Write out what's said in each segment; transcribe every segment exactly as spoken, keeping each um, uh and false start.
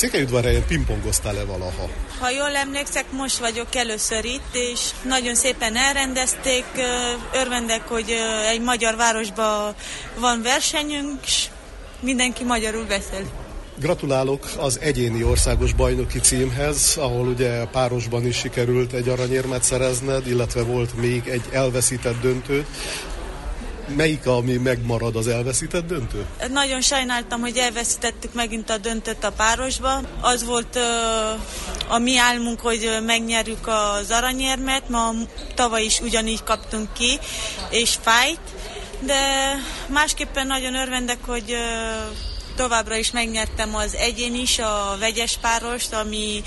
Székelyudvarhelyen pingpongoztál-e valaha? Ha jól emlékszek, most vagyok először itt, és nagyon szépen elrendezték. Örvendek, hogy egy magyar városban van versenyünk, és mindenki magyarul beszél. Gratulálok az egyéni országos bajnoki címhez, ahol ugye párosban is sikerült egy aranyérmet szerezned, illetve volt még egy elveszített döntő. Melyik, ami megmarad, az elveszített döntő? Nagyon sajnáltam, hogy elveszítettük megint a döntőt a párosba. Az volt uh, a mi álmunk, hogy megnyerjük az aranyérmet. Ma tavaly is ugyanígy kaptunk ki, és fájt. De másképpen nagyon örvendek, hogy uh, továbbra is megnyertem az egyén is, a vegyes párost, ami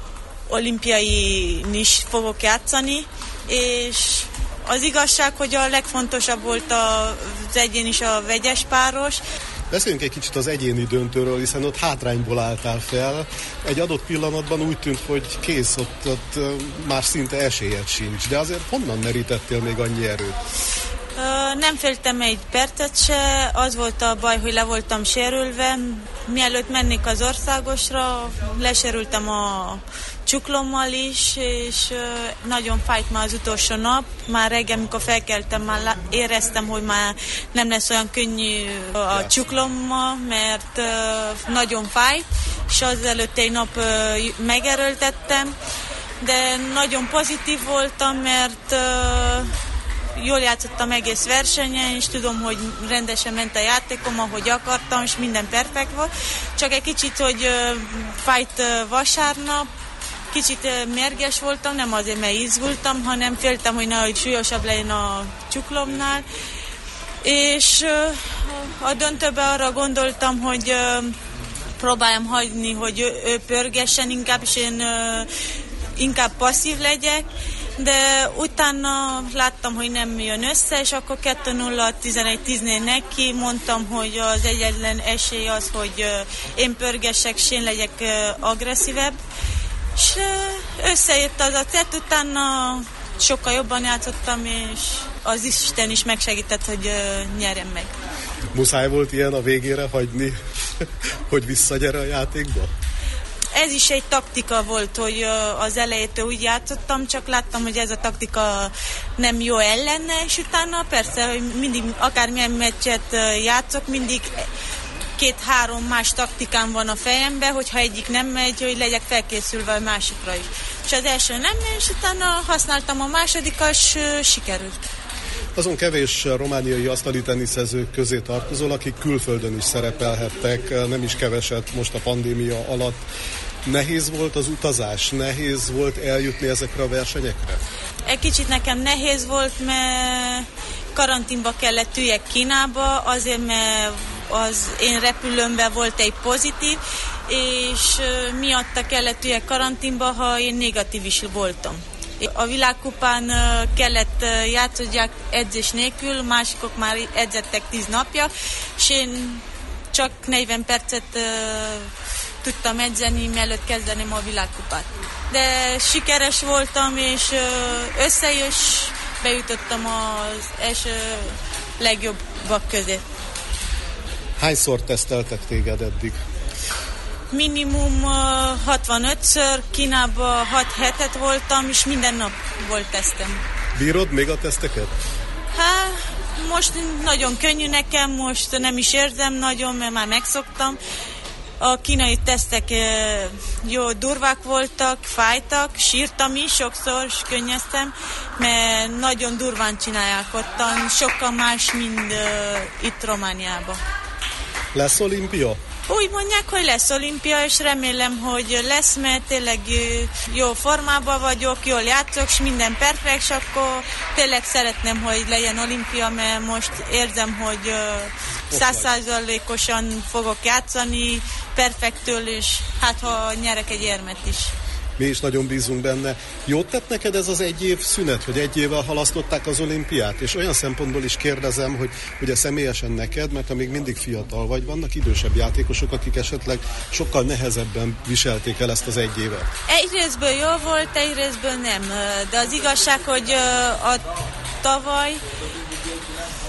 olimpiai is fogok játszani, és az igazság, hogy a legfontosabb volt az egyén is a vegyes páros. Beszéljünk egy kicsit az egyéni döntőről, hiszen ott hátrányból álltál fel. Egy adott pillanatban úgy tűnt, hogy kész, ott, ott már szinte esélyed sincs. De azért honnan merítettél még annyi erőt? Nem féltem egy percet se, az volt a baj, hogy le voltam sérülve. Mielőtt mennék az országosra, lesérültem a csuklommal is, és nagyon fájt már az utolsó nap. Már reggel, amikor felkeltem, már éreztem, hogy már nem lesz olyan könnyű a csuklommal, mert nagyon fájt, és az előtt egy nap megerőltettem, de nagyon pozitív voltam, mert jól játszottam egész versenyen, és tudom, hogy rendesen ment a játékom, ahogy akartam, és minden perfekt volt. Csak egy kicsit, hogy fájt vasárnap, kicsit mérges voltam, nem azért, mert izgultam, hanem féltem, hogy nehogy súlyosabb legyen a csuklomnál. És a döntőben arra gondoltam, hogy próbáljam hagyni, hogy ő, ő pörgessen inkább, és én inkább passzív legyek, de utána láttam, hogy nem jön össze, és akkor kettő nulla tizenegy tíznél neki mondtam, hogy az egyetlen esély az, hogy én pörgessek, és én legyek agresszívebb. És összejött az a tett, utána sokkal jobban játszottam, és az Isten is megsegített, hogy nyerjem meg. Muszáj volt ilyen a végére hagyni, hogy visszagyere a játékba? Ez is egy taktika volt, hogy az elejétől úgy játszottam, csak láttam, hogy ez a taktika nem jó ellene, és utána persze, hogy mindig akármilyen meccset játszok, mindig két-három más taktikám van a fejemben, hogyha egyik nem megy, hogy legyek felkészülve a másikra is. És az első nem megy, és utána használtam a másodikat, és sikerült. Azon kevés romániai asztali teniszezők közé tartozol, akik külföldön is szerepelhettek, nem is keveset most a pandémia alatt. Nehéz volt az utazás? Nehéz volt eljutni ezekre a versenyekre? Egy kicsit nekem nehéz volt, mert karanténba kellett üljek Kínába, azért, mert az én repülőmben volt egy pozitív, és miatta kellett üljek karanténba, ha én negatív is voltam. A világkupán kellett játszodják edzés nélkül, másikok már edzettek tíz napja, és én csak negyven percet uh, tudtam edzeni, mielőtt kezdeném a világkupát. De sikeres voltam, és uh, összejös, bejutottam az első legjobbak közé. Hányszor teszteltek téged eddig? Minimum uh, hatvanötször, Kínában hat hetet voltam, és minden nap volt tesztem. Bírod még a teszteket? Hát, most nagyon könnyű nekem, most nem is érzem nagyon, mert már megszoktam. A kínai tesztek uh, jó durvák voltak, fájtak, sírtam is sokszor, és könnyeztem, mert nagyon durván csinálják ottan, sokkal más, mint uh, itt Romániában. Lesz olimpia? Úgy mondják, hogy lesz olimpia, és remélem, hogy lesz, mert tényleg jó formában vagyok, jól játszok, és minden perfekt, és akkor tényleg szeretném, hogy legyen olimpia, mert most érzem, hogy száz százalékosan fogok játszani, perfektől, és hát ha nyerek egy érmet is. Mi is nagyon bízunk benne. Jót tett neked ez az egy év szünet, hogy egy évvel halasztották az olimpiát? És olyan szempontból is kérdezem, hogy ugye személyesen neked, mert amíg mindig fiatal vagy, vannak idősebb játékosok, akik esetleg sokkal nehezebben viselték el ezt az egy évet. Egy részből jó volt, egy részből nem. De az igazság, hogy a tavaly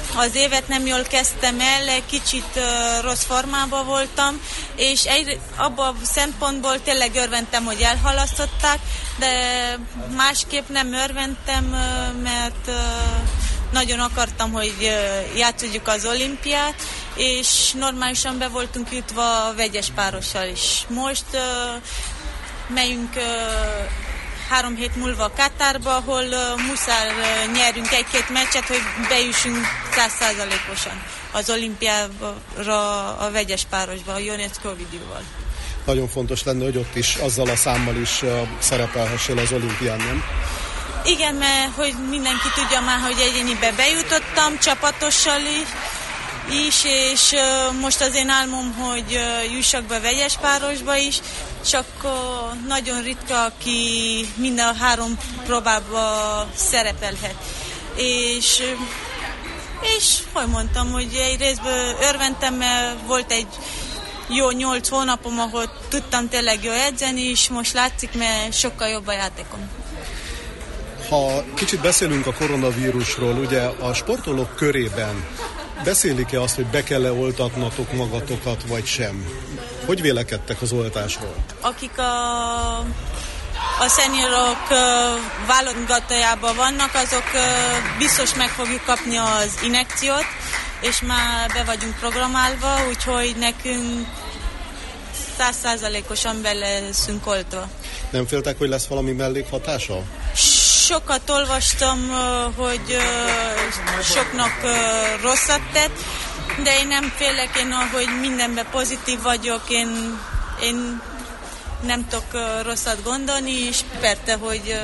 az évet nem jól kezdtem el, kicsit uh, rossz formában voltam, és egy, abban a szempontból tényleg örventem, hogy elhalasztották, de másképp nem örventem, uh, mert uh, nagyon akartam, hogy uh, játszodjuk az olimpiát, és normálisan be voltunk jutva a vegyes párossal is. Most uh, megyünk uh, három hét múlva Katárba, ahol uh, muszáj uh, nyerjünk egy-két meccset, hogy bejussunk száz százalékosan az olimpiára, a vegyes párosba, a Ionescu-Ovidiuval. Nagyon fontos lenne, hogy ott is, azzal a számmal is uh, szerepelhessél az olimpián, nem? Igen, mert hogy mindenki tudja már, hogy egyénibe bejutottam, csapatossal is, is, és uh, most az én álmom, hogy uh, jussak be vegyes párosba is, csak uh, nagyon ritka, aki minden a három próbába szerepelhet. És, uh, és hogy mondtam, hogy egy részből örventem, mert volt egy jó nyolc hónapom, ahol tudtam tényleg jó edzeni, és most látszik, mert sokkal jobb a játékom. Ha kicsit beszélünk a koronavírusról, ugye a sportolók körében beszélik-e azt, hogy be kell-e oltatnatok magatokat, vagy sem? Hogy vélekedtek az oltásról? Akik a, a szeniorok válogatójában vannak, azok biztos meg fogjuk kapni az injekciót, és már be vagyunk programálva, úgyhogy nekünk száz százalékosan be leszünk oltva. Nem féltek, hogy lesz valami mellékhatása? Sokat olvastam, hogy soknak rosszat tett, de én nem félek, én ahogy mindenben pozitív vagyok, én, én nem tudok rosszat gondolni, és persze, hogy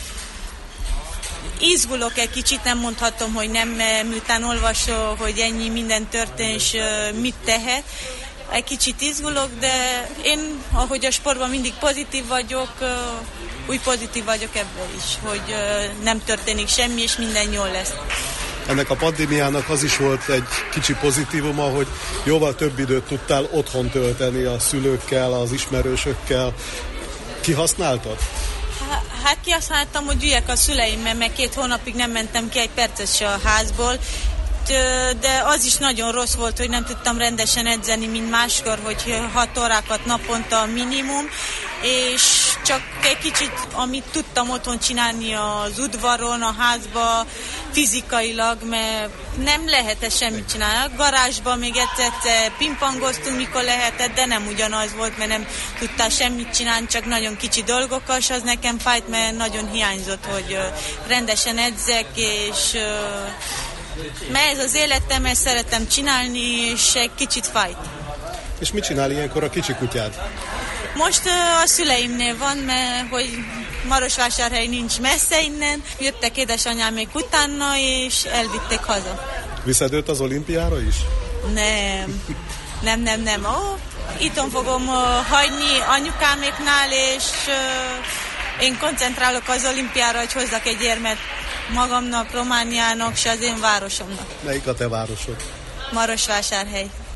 izgulok egy kicsit, nem mondhatom, hogy nem, miután olvasó, hogy ennyi minden történt, és mit tehet. Egy kicsit izgulok, de én, ahogy a sportban mindig pozitív vagyok, úgy pozitív vagyok ebből is, hogy nem történik semmi, és minden jól lesz. Ennek a pandémiának az is volt egy kicsi pozitívuma, hogy jóval több időt tudtál otthon tölteni a szülőkkel, az ismerősökkel. Kihasználtad? Hát kihasználtam, hogy üljek a szüleimmel, mert két hónapig nem mentem ki egy percet se a házból, de az is nagyon rossz volt, hogy nem tudtam rendesen edzeni, mint máskor, hogy hat órákat naponta minimum, és csak egy kicsit, amit tudtam otthon csinálni az udvaron, a házba, fizikailag, mert nem lehetett semmit csinálni. A garázsban még egyszer pingpongoztunk, mikor lehetett, de nem ugyanaz volt, mert nem tudtál semmit csinálni, csak nagyon kicsi dolgokkal, és az nekem fájt, mert nagyon hiányzott, hogy rendesen edzek, és mert ez az életem, ezt szeretem csinálni, és egy kicsit fájt. És mit csinál ilyenkor a kicsi kutyád? Most uh, a szüleimnél van, mert hogy Marosvásárhely nincs messze innen, jöttek édesanyámék utána, és elvitték haza. Viszed őt az olimpiára is? Nem, nem, nem, nem. Oh, itthon fogom uh, hagyni anyukáméknál, és uh, én koncentrálok az olimpiára, hogy hozzak egy érmet magamnak, Romániának, és az én városomnak. Melyik a te városod? Marosvásárhely.